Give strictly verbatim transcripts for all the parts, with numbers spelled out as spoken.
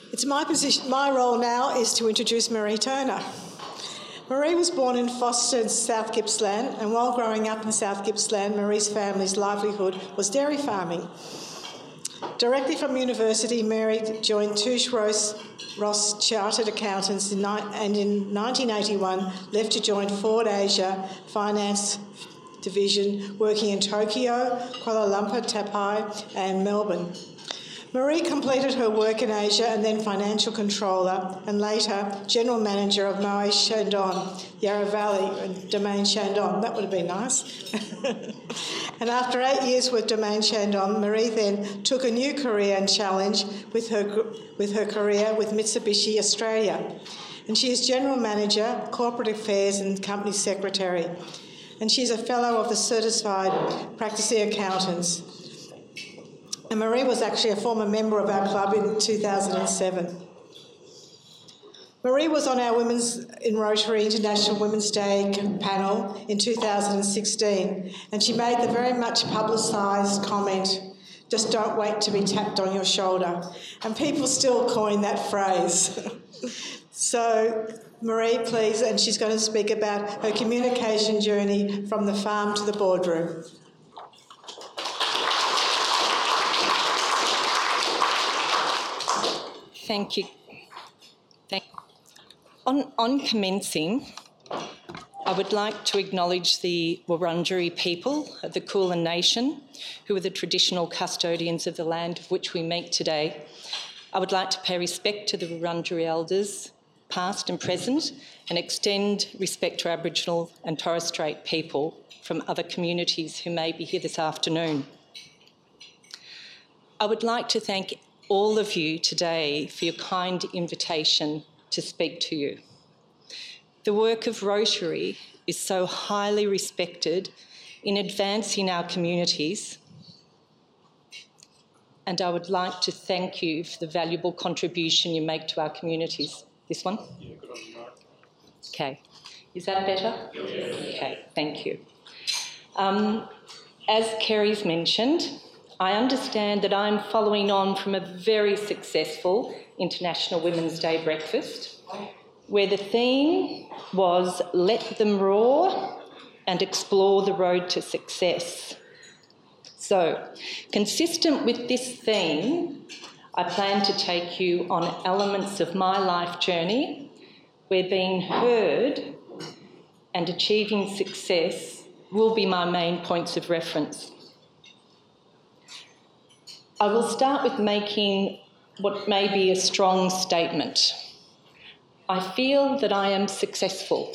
It's my position, my role now is to introduce Marie Turner. Marie was born in Foster, South Gippsland, and while growing up in South Gippsland, Marie's family's livelihood was dairy farming. Directly from university, Mary joined Touche Ross, Ross Chartered Accountants in ni- and in nineteen eighty-one left to join Ford Asia Finance Division, working in Tokyo, Kuala Lumpur, Tapai and Melbourne. Marie completed her work in Asia and then financial controller and later general manager of Moët Chandon, Yarra Valley and Domaine Chandon. That would have been nice. And after eight years with Domaine Chandon, Marie then took a new career and challenge with her, with her career with Mitsubishi Australia. And she is general manager, corporate affairs and company secretary. And she's a fellow of the Certified Practicing Accountants. And Marie was actually a former member of our club in two thousand seven. Marie was on our Women's in Rotary International Women's Day panel in two thousand sixteen, and she made the very much publicised comment, "Just don't wait to be tapped on your shoulder." And people still coin that phrase. So, Marie, please, and she's going to speak about her communication journey from the farm to the boardroom. Thank you. Thank you. On, on commencing, I would like to acknowledge the Wurundjeri people of the Kulin Nation, who are the traditional custodians of the land of which we meet today. I would like to pay respect to the Wurundjeri elders, past and present, and extend respect to Aboriginal and Torres Strait people from other communities who may be here this afternoon. I would like to thank all of you today for your kind invitation to speak to you. The work of Rotary is so highly respected in advancing our communities, and I would like to thank you for the valuable contribution you make to our communities. This one? Yeah, good on you, Mark. Okay. Is that better? Yes. Okay, thank you. Um, as Kerry's mentioned, I understand that I'm following on from a very successful International Women's Day breakfast, where the theme was "Let them roar and explore the road to success." So, consistent with this theme, I plan to take you on elements of my life journey where being heard and achieving success will be my main points of reference. I will start with making what may be a strong statement. I feel that I am successful.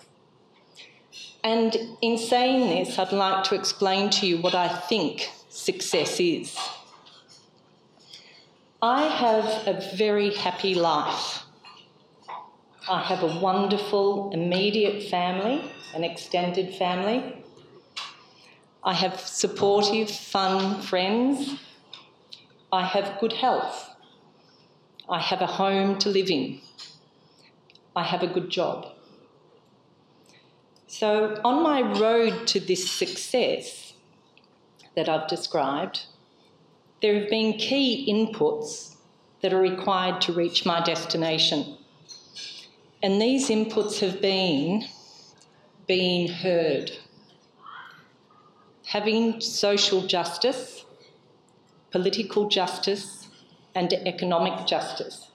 And in saying this, I'd like to explain to you what I think success is. I have a very happy life. I have a wonderful immediate family, an extended family. I have supportive, fun friends. I have good health. I have a home to live in. I have a good job. So on my road to this success that I've described, there have been key inputs that are required to reach my destination. And these inputs have been being heard, having social justice, political justice, and economic justice.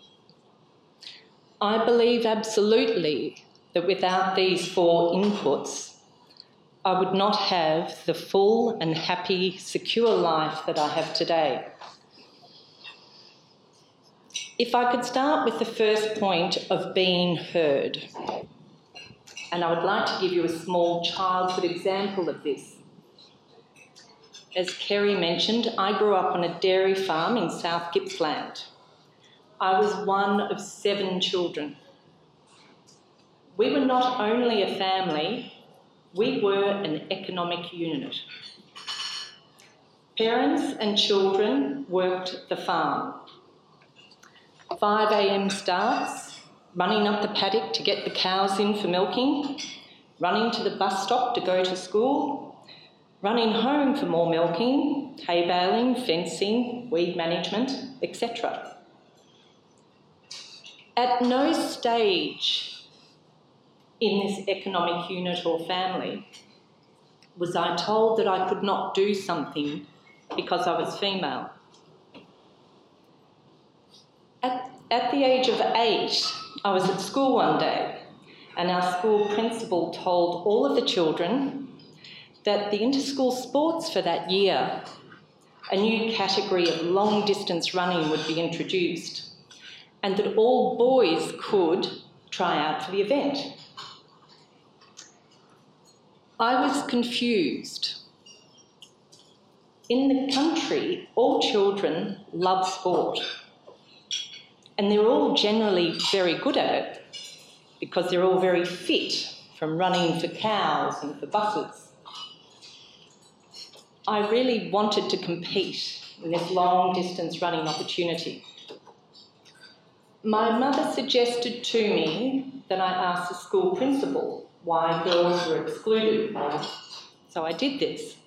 I believe absolutely that without these four inputs, I would not have the full and happy, secure life that I have today. If I could start with the first point of being heard, and I would like to give you a small childhood example of this. As Kerry mentioned, I grew up on a dairy farm in South Gippsland. I was one of seven children. We were not only a family, we were an economic unit. Parents and children worked the farm. five a m starts, running up the paddock to get the cows in for milking, running to the bus stop to go to school, running home for more milking, hay baling, fencing, weed management, et cetera. At no stage in this economic unit or family was I told that I could not do something because I was female. At, at the age of eight, I was at school one day, and our school principal told all of the children that the inter-school sports for that year, a new category of long-distance running would be introduced, and that all boys could try out for the event. I was confused. In the country, all children love sport, and they're all generally very good at it because they're all very fit, from running for cows and for buses. I really wanted to compete in this long-distance running opportunity. My mother suggested to me that I ask the school principal why girls were excluded, so I did this.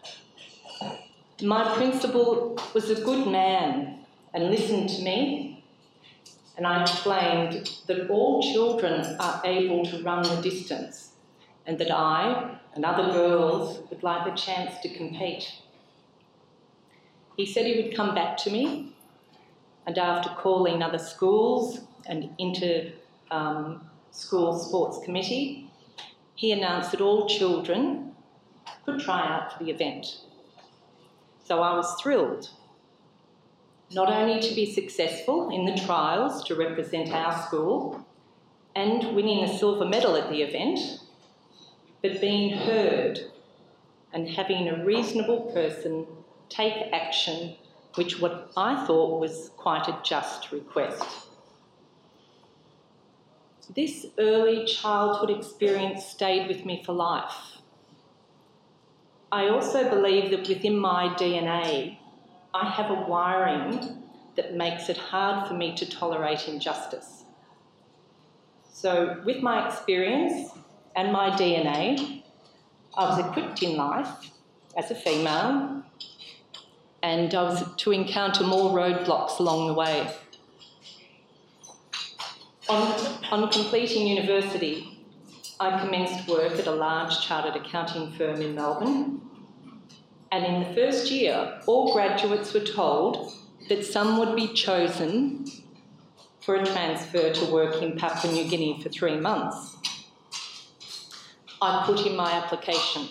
My principal was a good man and listened to me, and I explained that all children are able to run the distance and that I and other girls would like the chance to compete. He said he would come back to me, and after calling other schools and inter um, school sports committee, he announced that all children could try out for the event. So I was thrilled, not only to be successful in the trials to represent our school and winning a silver medal at the event, but being heard and having a reasonable person take action, which what I thought was quite a just request. This early childhood experience stayed with me for life. I also believe that within my D N A, I have a wiring that makes it hard for me to tolerate injustice. So with my experience and my D N A, I was equipped in life as a female, and I was to encounter more roadblocks along the way. On, on completing university, I commenced work at a large chartered accounting firm in Melbourne, and in the first year, all graduates were told that some would be chosen for a transfer to work in Papua New Guinea for three months. I put in my application,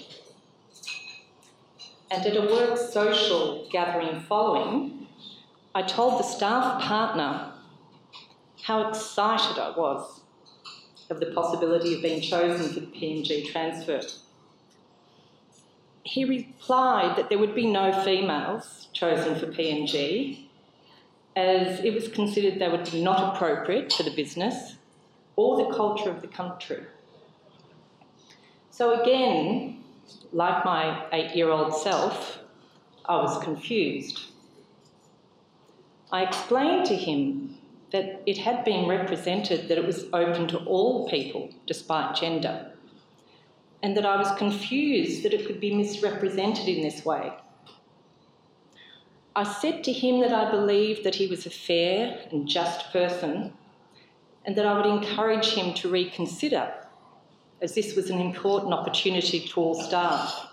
and at a work social gathering following, I told the staff partner how excited I was of the possibility of being chosen for the P N G transfer. He replied that there would be no females chosen for P N G, as it was considered they would be not appropriate for the business or the culture of the country. So again, like my eight-year-old self, I was confused. I explained to him that it had been represented that it was open to all people, despite gender, and that I was confused that it could be misrepresented in this way. I said to him that I believed that he was a fair and just person, and that I would encourage him to reconsider, as this was an important opportunity to all staff.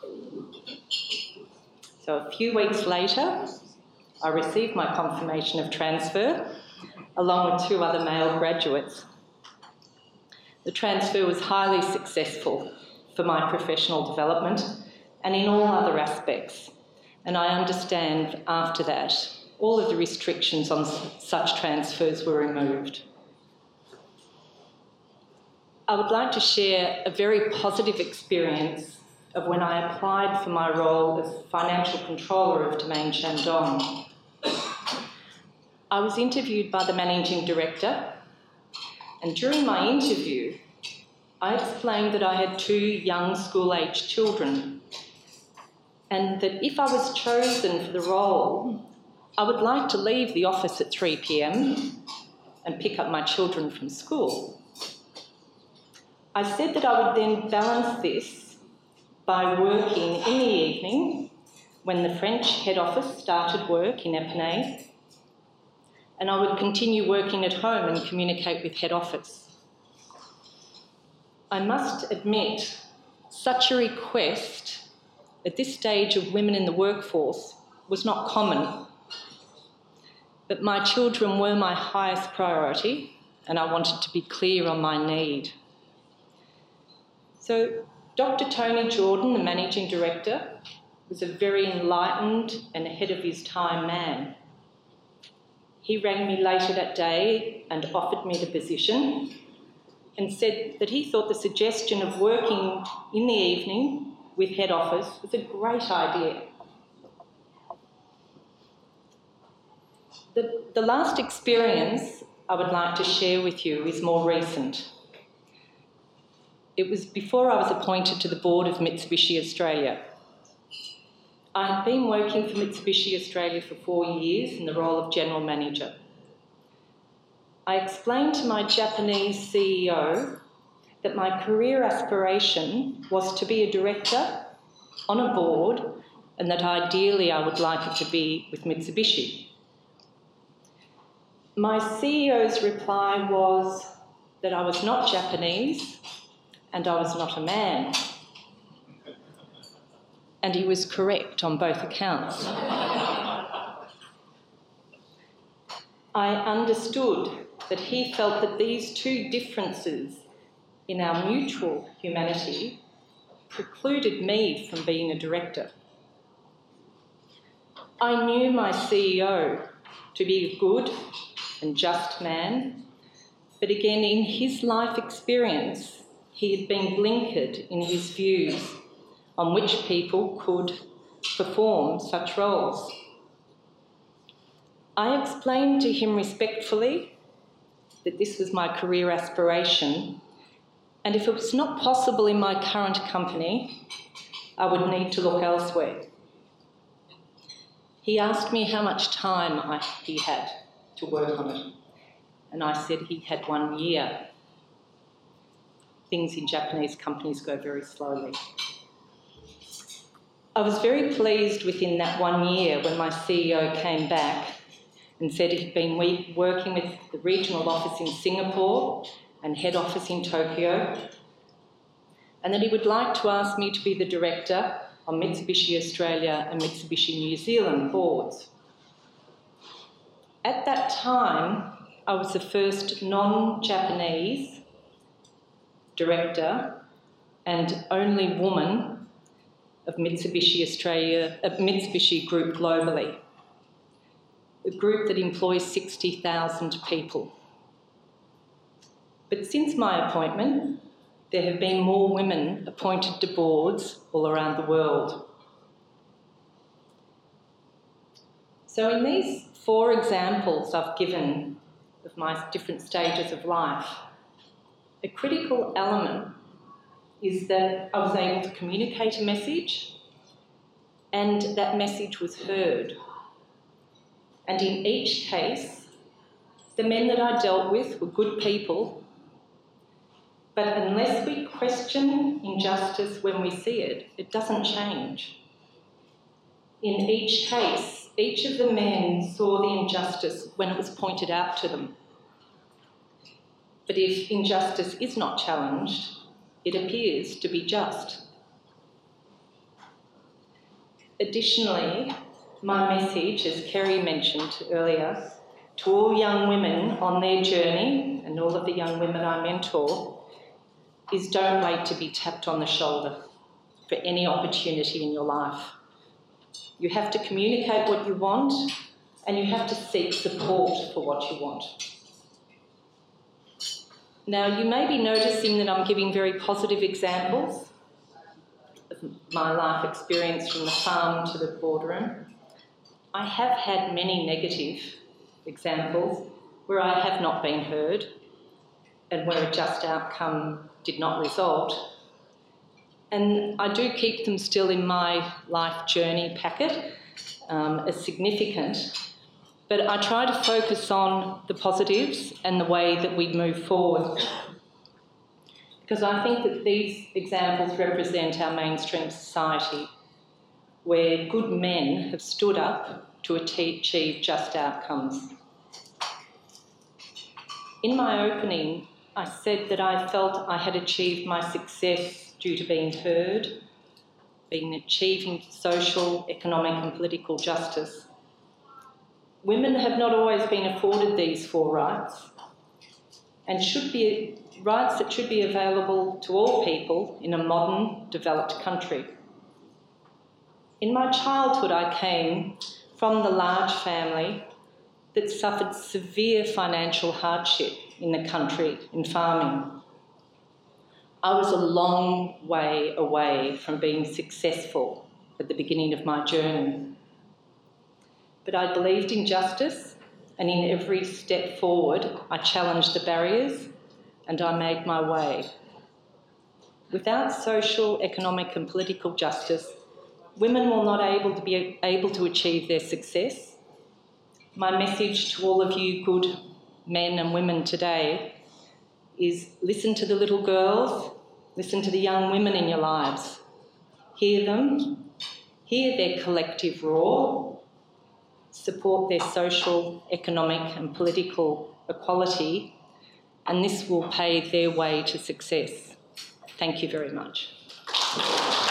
So a few weeks later, I received my confirmation of transfer, along with two other male graduates. The transfer was highly successful for my professional development and in all other aspects, and I understand after that all of the restrictions on such transfers were removed. I would like to share a very positive experience of when I applied for my role as Financial Controller of Domain Shandong. I was interviewed by the Managing Director, and during my interview, I explained that I had two young school-aged children, and that if I was chosen for the role, I would like to leave the office at three p m and pick up my children from school. I said that I would then balance this by working in the evening when the French head office started work in Epinay, and I would continue working at home and communicate with head office. I must admit, such a request at this stage of women in the workforce was not common, but my children were my highest priority, and I wanted to be clear on my need. So Doctor Tony Jordan, the Managing Director, was a very enlightened and ahead of his time man. He rang me later that day and offered me the position and said that he thought the suggestion of working in the evening with head office was a great idea. The, the last experience I would like to share with you is more recent. It was before I was appointed to the board of Mitsubishi Australia. I had been working for Mitsubishi Australia for four years in the role of General Manager. I explained to my Japanese C E O that my career aspiration was to be a director on a board and that ideally I would like it to be with Mitsubishi. My C E O's reply was that I was not Japanese and I was not a man. And he was correct on both accounts. I understood that he felt that these two differences in our mutual humanity precluded me from being a director. I knew my C E O to be a good and just man, but again, in his life experience, he had been blinkered in his views on which people could perform such roles. I explained to him respectfully that this was my career aspiration, and if it was not possible in my current company, I would need to look elsewhere. He asked me how much time I, he had to work on it, and I said he had one year. Things in Japanese companies go very slowly. I was very pleased within that one year when my C E O came back and said he'd been working with the regional office in Singapore and head office in Tokyo, and that he would like to ask me to be the director on Mitsubishi Australia and Mitsubishi New Zealand boards. At that time, I was the first non-Japanese director and only woman of Mitsubishi Australia, uh, Mitsubishi Group globally, a group that employs sixty thousand people. But since my appointment, there have been more women appointed to boards all around the world. So in these four examples I've given of my different stages of life, a critical element is that I was able to communicate a message and that message was heard. And in each case, the men that I dealt with were good people, but unless we question injustice when we see it, it doesn't change. In each case, each of the men saw the injustice when it was pointed out to them. But if injustice is not challenged, it appears to be just. Additionally, my message, as Kerry mentioned earlier, to all young women on their journey, and all of the young women I mentor, is don't wait to be tapped on the shoulder for any opportunity in your life. You have to communicate what you want, and you have to seek support for what you want. Now, you may be noticing that I'm giving very positive examples of my life experience from the farm to the boardroom. I have had many negative examples where I have not been heard and where a just outcome did not result. And I do keep them still in my life journey packet um, as significant, but I try to focus on the positives and the way that we move forward. Because I think that these examples represent our mainstream society, where good men have stood up to achieve just outcomes. In my opening, I said that I felt I had achieved my success due to being heard, being achieving social, economic and political justice. Women have not always been afforded these four rights and should be rights that should be available to all people in a modern, developed country. In my childhood, I came from the large family that suffered severe financial hardship in the country in farming. I was a long way away from being successful at the beginning of my journey. But I believed in justice, and in every step forward, I challenged the barriers and I made my way. Without social, economic and political justice, women will not able to be able to achieve their success. My message to all of you good men and women today is listen to the little girls, listen to the young women in your lives. Hear them, hear their collective roar, support their social, economic and political equality, and this will pave their way to success. Thank you very much.